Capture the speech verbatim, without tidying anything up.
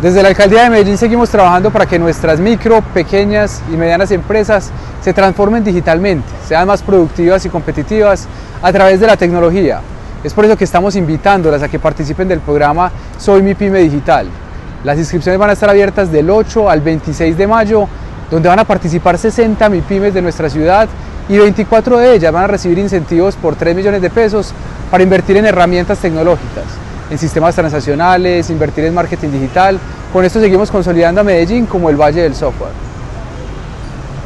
Desde la Alcaldía de Medellín seguimos trabajando para que nuestras micro, pequeñas y medianas empresas se transformen digitalmente, sean más productivas y competitivas a través de la tecnología. Es por eso que estamos invitándolas a que participen del programa Soy Mi Pyme Digital. Las inscripciones van a estar abiertas del ocho al veintiséis de mayo, donde van a participar sesenta MIPYMES de nuestra ciudad y veinticuatro de ellas van a recibir incentivos por tres millones de pesos para invertir en herramientas tecnológicas, en sistemas transaccionales, invertir en marketing digital. Con esto seguimos consolidando a Medellín como el Valle del Software.